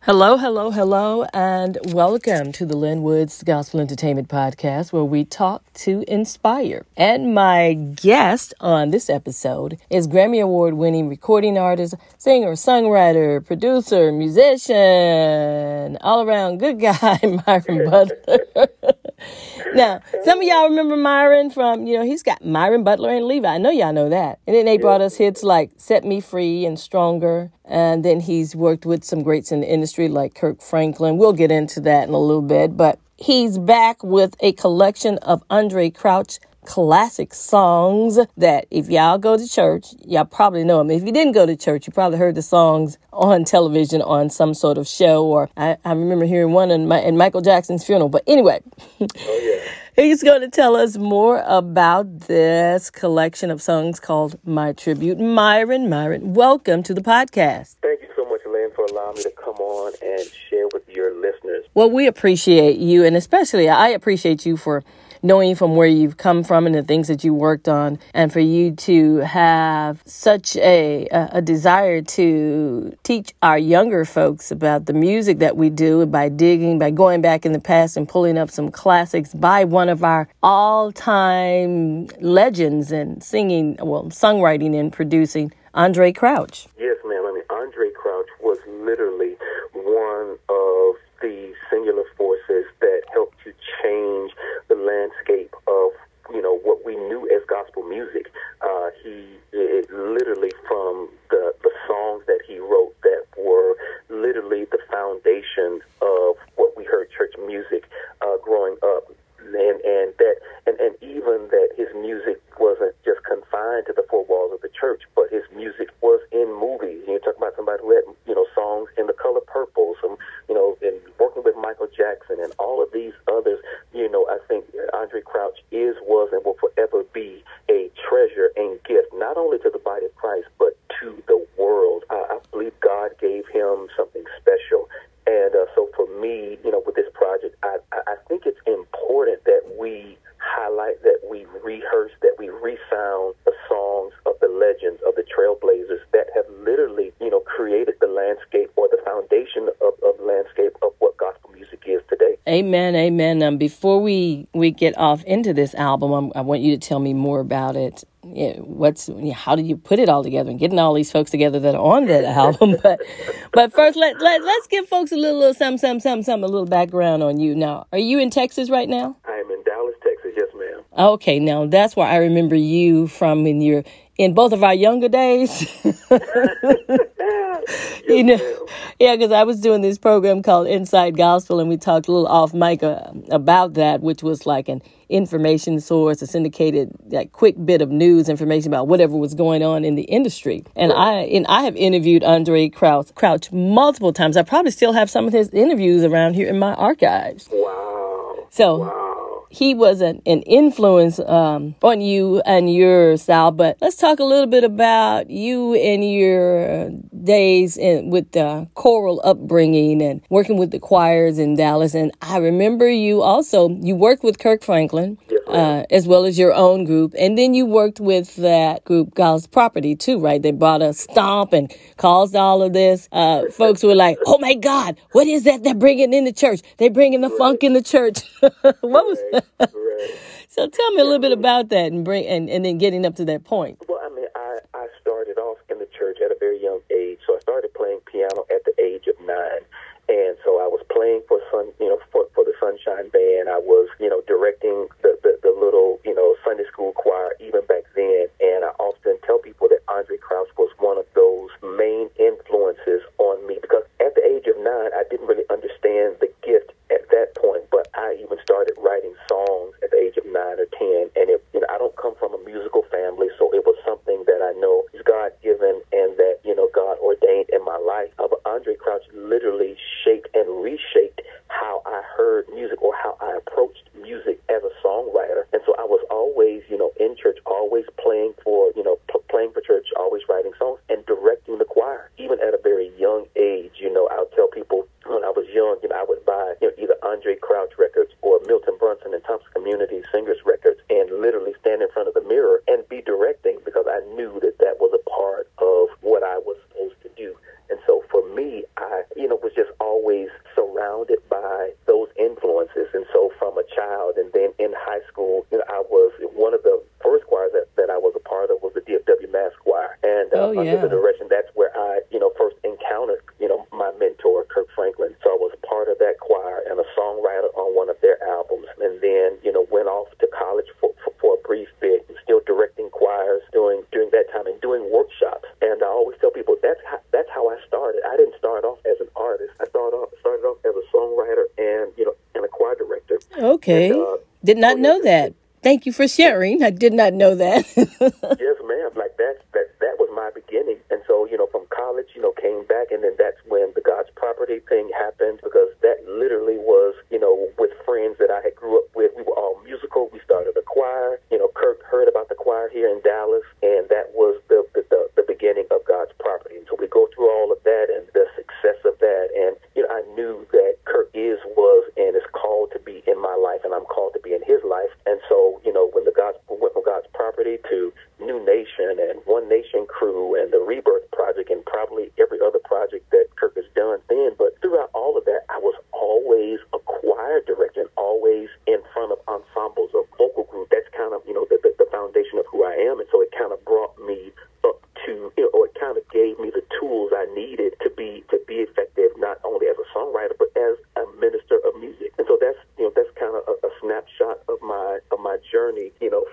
Hello, hello, hello, and welcome to the Lynn Woods Gospel Entertainment Podcast, where we talk to inspire. And my guest on this episode is Grammy Award-winning recording artist, singer, songwriter, producer, musician, all-around good guy, Myron Butler. Now, some of y'all remember Myron from, he's got Myron Butler and Levi. I know y'all know that. And then they brought us hits like Set Me Free and Stronger. And then he's worked with some greats in the industry like Kirk Franklin. We'll get into that in a little bit. But he's back with a collection of Andre Crouch classic songs that if y'all go to church, y'all probably know them. If you didn't go to church, you probably heard the songs on television on some sort of show. Or I remember hearing one in Michael Jackson's funeral. But anyway, he's going to tell us more about this collection of songs called My Tribute. Myron, welcome to the podcast. Thank you so much, Lynn, for allowing me to come on and share with your listeners. Well, we appreciate you, and especially I appreciate you for knowing from where you've come from and the things that you worked on, and for you to have such a desire to teach our younger folks about the music that we do by going back in the past and pulling up some classics by one of our all-time legends in songwriting and producing, Andre Crouch. Yes, ma'am. Andre Crouch was literally one of the singular forces that helped to change the landscape of, what we knew as gospel music. It literally from the songs that he wrote that were literally the foundation of what we heard church music growing up. And even that his music wasn't just confined to the four walls of the church, but his music was in movies. You're talking about somebody who had, songs in The Color Purple, and working with Michael Jackson and all of these others. I think Andre Crouch was, and will forever be a treasure and gift, not only to the body of Christ, but to the world. I believe God gave him something special. And so for me, with this project, I think it's important that we highlight, that we rehearse, that we resound the songs of the legends, of the trailblazers that have literally, created the landscape or the foundation of landscape of what gospel music is today. Amen, amen. Before we get off into this album, I want you to tell me more about it. How did you put it all together and getting all these folks together that are on that album? But first, let's give folks a little something, a little background on you. Now, are you in Texas right now? I am in Dallas, Texas. Yes, ma'am. Okay, now that's where I remember you from in both of our younger days. Because I was doing this program called Inside Gospel, and we talked a little off mic about that, which was like an information source, a syndicated, quick bit of news information about whatever was going on in the industry. And I have interviewed Andre Crouch multiple times. I probably still have some of his interviews around here in my archives. Wow. So he was an influence on you and your style. But let's talk a little bit about you and your days with the choral upbringing and working with the choirs in Dallas. And I remember you worked with Kirk Franklin, as well as your own group. And then you worked with that group, God's Property, too, right? They brought a stomp and caused all of this. Folks were like, oh, my God, what is that they're bringing in the church? They're bringing the funk in the church. What was that? So tell me a little bit about that and then getting up to that point. Well, I started off in the church at a very young age. So I started playing piano at the age of 9. And so I was playing for the Sunshine Band. I was, directing the little, Sunday school choir even back then. And I often tell people that Andre Crouch was one of those main influences on me, because at the age of 9, I didn't really understand the gift at that point, but I even started writing songs at the age of 9 or 10. And I don't come from a musical family, so it was something that I know is God-given and that, God ordained in my life. But Andre Crouch literally shaped and reshaped how I heard music, or how I approached music as a songwriter. And so I was always, in church, always playing for church, always writing songs and directing the choir. Even at a very young age, I'll tell people when I was young, I would buy either Andre Crouch records or Milton Brunson and Thompson Community Singers records, and literally stand in front of the mirror and be directing, because I knew that was a part of what I was supposed to do. And so for me, I was just always child. And then in high school, I was one of the first choirs that I was a part of was the DFW Mass Choir. And under the direction, that's where I, first encountered, my mentor, Kirk Franklin. So I was part of that choir and a songwriter on one of their albums. And then, went off to college for a brief bit, still directing choirs during that time and doing workshops. And I always tell people that's how I started. I didn't start off as an artist. I started off as a songwriter and a choir director. Okay. And, did not know that. Thank you for sharing. I did not know that. Yes, ma'am. Like that was my beginning. And so, from college, came back, and then that's when the God's Property thing happened, because that literally was, with friends that I had grew up with. We were all musical. We started a choir. Kirk heard about the choir here in Dallas, and that was the beginning of God's Property. And so we go through all of that and the success of that. And, I knew that Kirk was, and is called to be in my life, and I'm called to be in his life. And so, when the went from God's Property to New Nation and One Nation Crew and the Rebirth Project and probably every other project that Kirk has done then. But throughout all of that, I was always a choir director and always in front of ensembles of vocal group. That's kind of, the foundation of who I am. And so it kind of brought me up to, or it kind of gave me the tools I needed to be effective, not only as a songwriter, but as a minister of music. And so that's kind of a snapshot of my journey,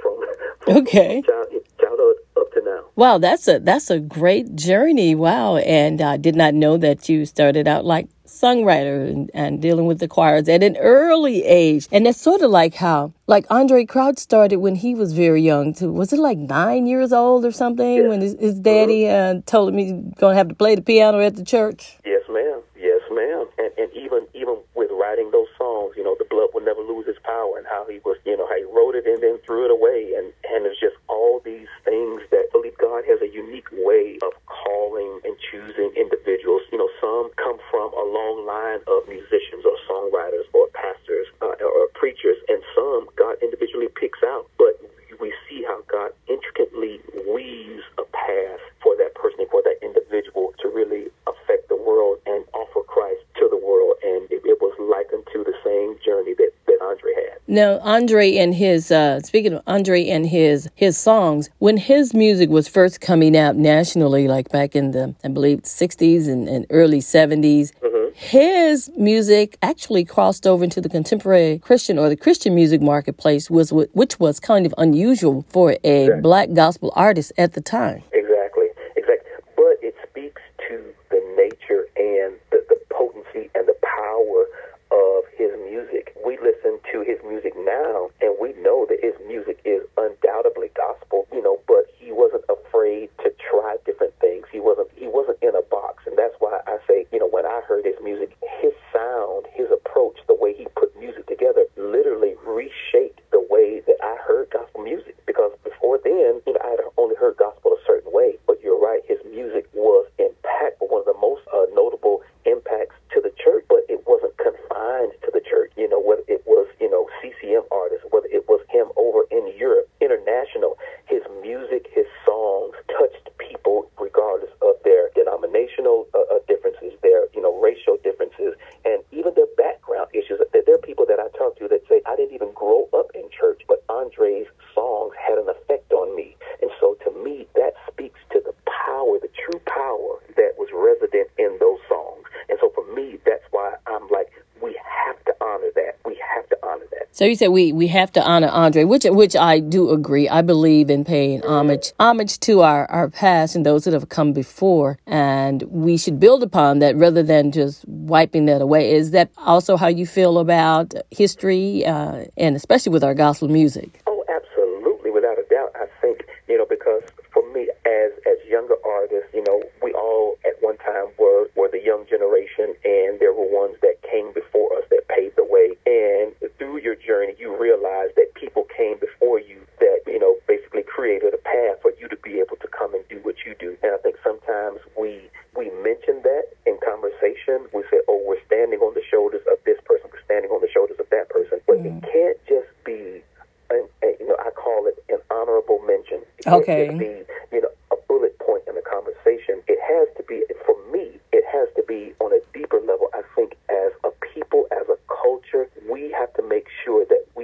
from okay. childhood up to now. Wow, that's a great journey. Wow. And I did not know that you started out like songwriter and dealing with the choirs at an early age. And that's sort of like how, Andraé Crouch started when he was very young too. Was it like 9 years old or something? Yes. When his daddy told him he's going to have to play the piano at the church? Yes, ma'am. Yes, ma'am. And even with writing those songs, the blood will never lose its power, and how he was, how he wrote it and then threw it away. And it's just all these things that I believe God has a unique way of calling and choosing individuals. Some come from a long line of musicians or songwriters or pastors or preachers, and some God individually picks out. But we see how God intricately weaves a path for that person, for that individual to really affect the world and offer Christ to the world. And it was likened to the same journey that Andraé had. Now, Andraé and his, speaking of Andraé and his songs, when his music was first coming out nationally, like back in the, I believe, 60s and early 70s, his music actually crossed over into the contemporary Christian or the Christian music marketplace, which was kind of unusual for a black gospel artist at the time. Exactly. But it speaks to the nature and the potency and the power of his music. We listen to his music now, and we know that his music is undoubtedly gospel, but he wasn't afraid to try different things. He wasn't in a box. And that's why I say, when I heard his music, his sound, his approach, the way he put music together literally reshaped the way that I heard gospel music. Because before then, I had only heard gospel a certain way. But you're right, his music was impactful, one of the most notable impacts to the church, but it wasn't confined to the church. Whether it was, CCM artists, whether it was him over in Europe, international, his music, his songs touched people regardless of their denominational differences, their, racial differences, and even their background issues. There are people that I talk to that say, I didn't even grow up in church, but André's songs had an effect on me. And so to me, that speaks to the power, the true power that was resident in those songs. And so for me, that's why I'm like, we have to honor that. We have to honor that. So you said we have to honor Andraé, which I do agree. I believe in paying homage to our past and those that have come before, and we should build upon that rather than just wiping that away. Is that also how you feel about history, and especially with our gospel music? Oh, absolutely, without a doubt. I think, because for me, as younger artists, we all at one time were the young generation, and there were ones that came before us that paved the way. And through your journey, you realize that people came before you that, basically created a path for you to be able to come and do what you do. And I think sometimes we mention that in conversation. We say, oh, we're standing on the shoulders of this person. We're standing on the shoulders of that person. But it can't just be, I call it an honorable mention. It can't just be, a bullet point in the conversation. It has to be, for me, it has to be on a deeper level. I think as a people, as a culture, we have to make sure that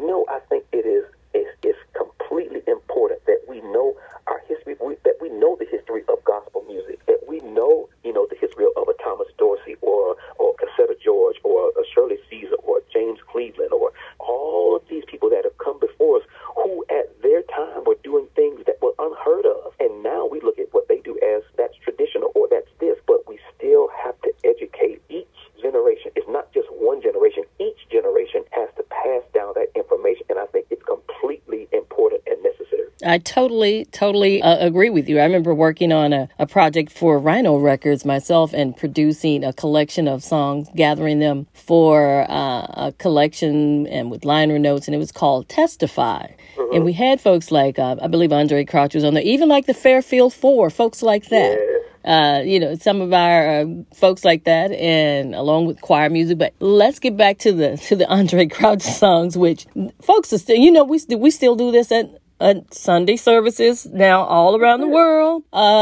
No, I think it's completely important that we know our history, that we know the history of gospel music, that we know, the history of a Thomas Dorsey or Cassetta George or a Shirley Caesar or James Cleveland or all of these people that have come before us who at their time were doing things that were unheard of. And now we look at what they do as that's traditional or that's this, but we still have to educate each generation. It's not just one generation. Each generation has to pass down that information, and I think it's completely important and necessary. I totally agree with you. I remember working on a project for Rhino Records myself and producing a collection of songs, gathering them for a collection and with liner notes, and it was called Testify. Mm-hmm. And we had folks like, I believe Andre Crouch was on there, even like the Fairfield Four, folks like that. Yeah. Some of our folks like that, and along with choir music. But let's get back to the Andre Crouch songs, which folks are still, we still do this at Sunday services now all around the world.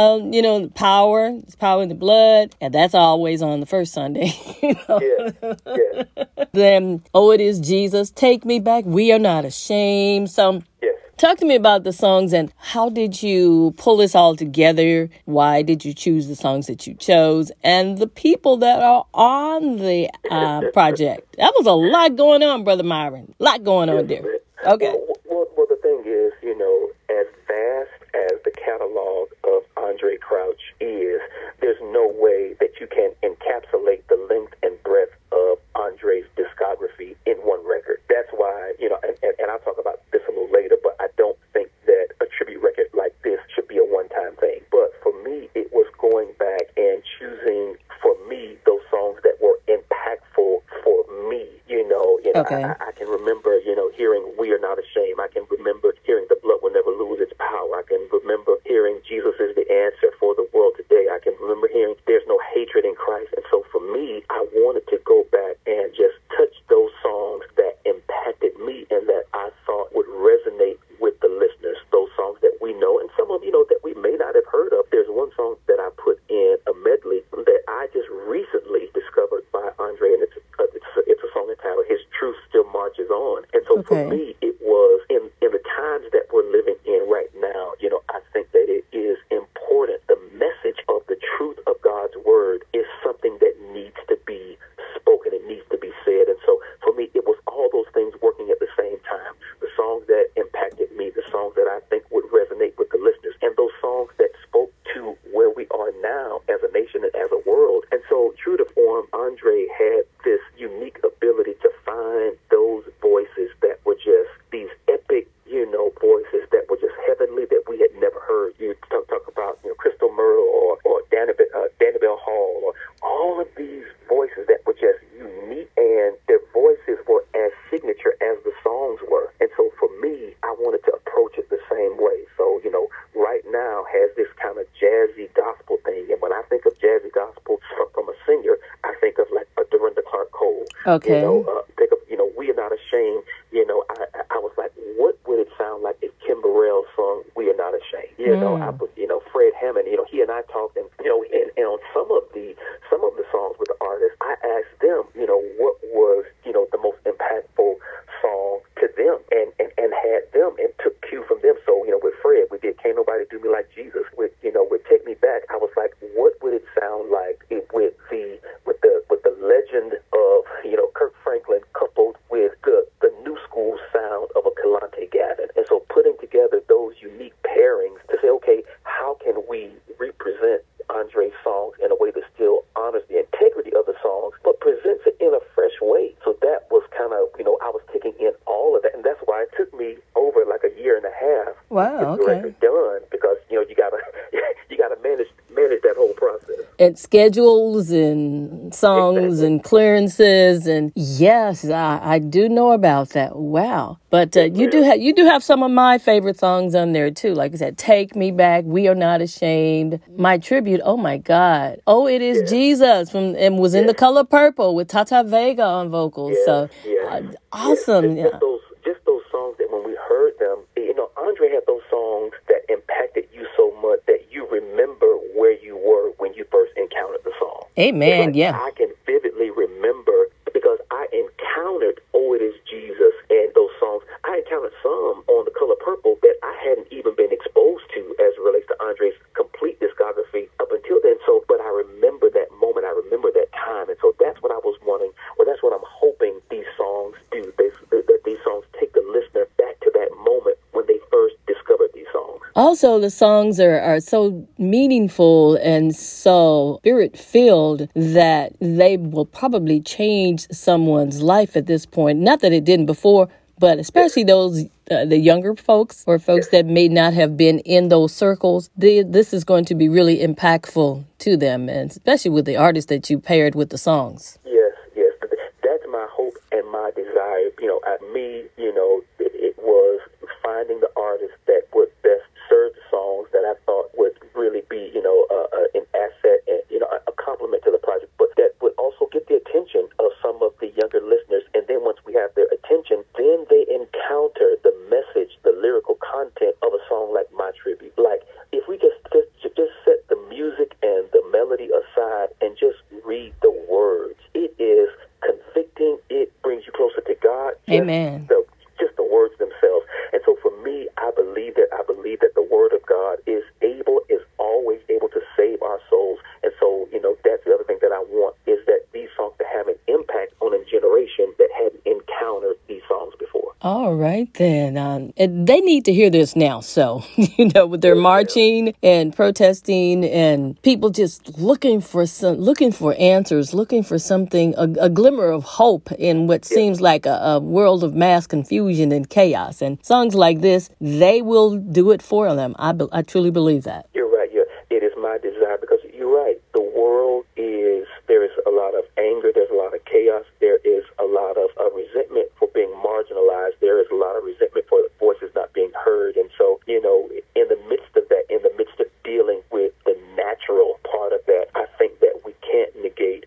Power in the blood, and that's always on the first Sunday. Yeah. Then, oh, it is Jesus, take me back. We are not ashamed. So. Yes. Talk to me about the songs and how did you pull this all together? Why did you choose the songs that you chose? And the people that are on the project. That was a lot going on, Brother Myron. A lot going on there. Okay. Well, the thing is, as vast as the catalog of Andre Crouch is, there's no way that you can encapsulate the length and breadth of Andre's discography in one record. That's why, and I'll talk about this a little later, but I don't think that a tribute record like this should be a one-time thing. But for me, it was going back and choosing, for me, those songs that were impactful for me. Okay. I can remember, hearing We Are Not Ashamed. I can remember hearing The Blood Will Never Lose Its Power. I can remember hearing Jesus Is the Answer for the World Today. I can remember hearing There's No Hatred in Christ. And so for me, I wanted to go back and just touch those songs that impacted me and that I thought would resonate with the listeners. Those songs that we know and some of, that we may not have heard of. There's one song that I put in a medley that I just recently discovered by Andre, and it's a song entitled His Truth Still Marches On. And so for me, it was in the times that we're living in right now, I think that it is important. The message of the truth of God's word is something that needs to be spoken. It needs to be said. And so for me, it was all those things working at the same time. The songs that impacted me, the songs that I think would resonate with the listeners, and those songs that spoke to where we are now as a nation and as a world. And so true to form, Andre had this unique ability to find those voices that were just these epic, voices that were just heavenly that we had never heard. You talk about, Crystal Myrtle or Danibel Hall, or all of these voices that were just unique, and their voices were as signature as the songs were. And so for me, I wanted to approach it the same way. So, Right Now has this kind of jazzy gospel thing. And when I think of jazzy gospel from a singer, I think of like a Dorinda Clark Cole. Okay. Think of, We Are Not Ashamed. I was like, what would it sound like if Kim Burrell sung We Are Not Ashamed? I put, Fred Hammond, he and I talked, and, and on some of the songs with the artists, I asked them, what was, the most impactful song to them and had them and took cue from them. So, with Fred, we did Can't Nobody Do Me Like Jesus. With Take Me Back, I was like, what would it sound like with the legend of, Kirk Franklin coupled with the new school sound of a Kalante Gavin. And so putting together those unique pairings to say, okay, how can we represent Andre's songs in a way that still honors the integrity of the songs, but presents it in a fresh way. So that was kind of, I was taking in all of that. And that's why it took me over like a year and a half to get the record done, because, you gotta manage that whole process. And schedules and songs and clearances, and yes, I do know about that. Wow. But you do have some of my favorite songs on there too. Like I said, Take Me Back, We Are Not Ashamed, My Tribute. Oh my God. Oh, It Is Jesus and was in The Color Purple with Tata Vega on vocals. So awesome. Just those songs that when we heard them, Andre had those songs that impacted you so much that you remember where you were when you first encountered the song. Amen. Like, I can vividly remember because I encountered Oh, It Is Jesus and those songs. encountered some on The Color Purple that I hadn't even been exposed to as it relates to Andre's complete discography up until then. So, but I remember that moment. I remember that time. And so that's what I was wanting, or that's what I'm hoping these songs do. That these songs take the listener back to that moment when they first discovered these songs. Also, the songs are so meaningful and so spirit-filled that they will probably change someone's life at this point. Not that it didn't before, but especially those the younger folks or folks that may not have been in those circles. This is going to be really impactful to them, and especially with the artists that you paired with the songs. Yes. That's my hope and my desire. It was finding the artists that would best serve the songs that I thought would really be, an asset and, a compliment to the project, but that would also get the attention of some of the younger listeners. And then once we have their attention, then they encounter the message, the lyrical content of a song like My Tribute. Like, if we just set the music and the melody aside and just read the words, it is convicting. It brings you closer to God. Amen. Just the words themselves. And so for me, I believe that the word of God is always able to save our souls. And so, that's the other thing that I want, is that these songs to have an impact on a generation that hadn't encountered these songs before. All right, then. And they need to hear this now. So, with their marching and protesting and people just looking for answers, looking for something, a glimmer of hope in what seems like a world of mass confusion and chaos. And songs like this, they will do it for them. I truly believe that. You're right. It is my desire, because you're right. The world there is a lot of anger. There's a lot of chaos. There is a lot of resentment for being marginalized. There is a lot of resentment for voices not being heard. And so, in the midst of that, in the midst of dealing with the natural part of that, I think that we can't negate,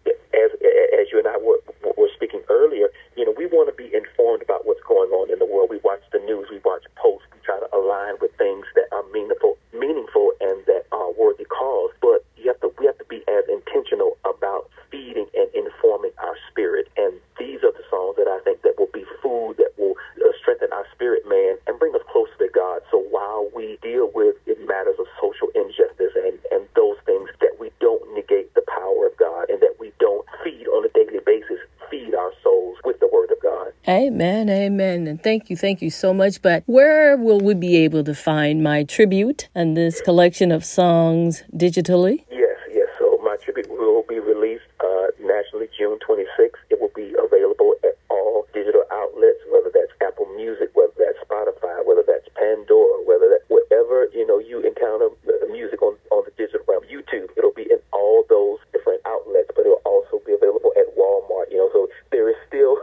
as you and I were speaking earlier, we want to be informed about what's going on in the world. We watch the news, we watch posts, we try to align with things that are meaningful and that are worthy cause. But we have to be as intentional about feeding and informing our spirit. And these are the songs that I think that will be food that will strengthen our spirit, man, and bring us closer to God. So while we deal with matters of social injustice and those things, that we don't negate the power of God, and that we don't feed on a daily basis, feed our souls with the word of God. Amen. And thank you so much. But where will we be able to find My Tribute and this collection of songs digitally? Yes. So My Tribute will be released nationally June 26th. It will be available at all digital outlets, whether that's Apple Music, whether that's Spotify, whether that's Pandora, whether that's wherever, you encounter music on the digital realm. YouTube, it'll be in all those different outlets, but it'll also be available at Walmart, so there is still...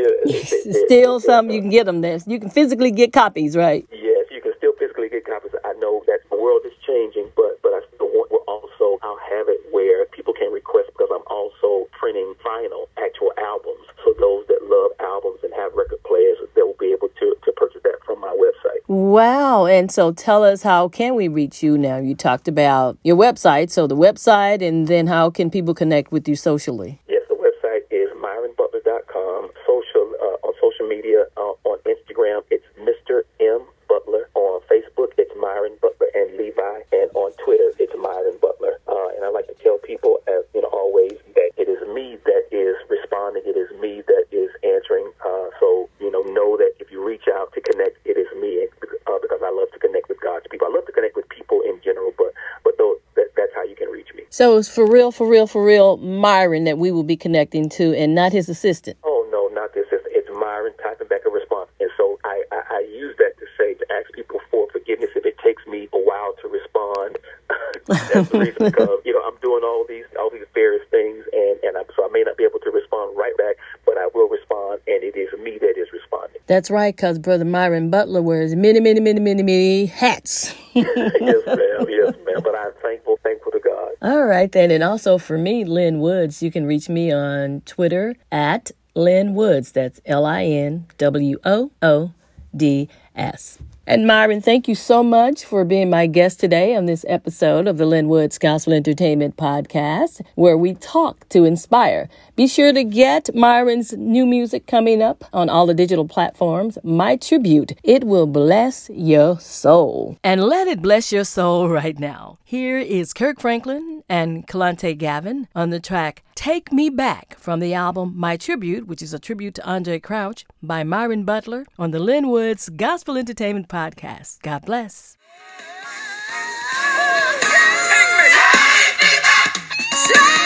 still some, you can get them there. You can physically get copies, right? Yes, you can still physically get copies. I know that the world is changing, but I still want, I'll have it where people can request, because I'm also printing vinyl, actual albums. So those that love albums and have record players, they will be able to purchase that from my website. Wow. And so tell us, how can we reach you now? You talked about your website. So the website, and then how can people connect with you socially? Yes, the website is MyronButler.com. On social media, on Instagram, it's Mr. M. Butler. On Facebook, it's Myron Butler and Levi. And on Twitter, it's Myron Butler. And I like to tell people, as always, that it is me that is responding. It is me that is answering. So, know that if you reach out to connect, it is me, because I love to connect with God's people. I love to connect with people in general, but that's how you can reach me. So it's for real, Myron that we will be connecting to, and not his assistant. Oh, no, not the assistant. It's Myron typing back a response. And so I use that to ask people for forgiveness if it takes me a while to respond. That's the reason, because, I'm doing all these various things, so I may not be able to respond right back, but I will respond, and it is me that is responding. That's right, because Brother Myron Butler wears many hats. Yes, ma'am. But I'm thankful to God. All right, then. And also for me, Lynn Woods, you can reach me on Twitter at Lynn Woods. That's LINWOODS. And Myron, thank you so much for being my guest today on this episode of the Lynn Woods Gospel Entertainment Podcast, where we talk to inspire. Be sure to get Myron's new music coming up on all the digital platforms. My Tribute. It will bless your soul. And let it bless your soul right now. Here is Kirk Franklin and Kalante Gavin on the track Take Me Back from the album My Tribute, which is a tribute to Andre Crouch by Myron Butler on the Lynn Woods Gospel Entertainment Podcast. God bless. Take me back.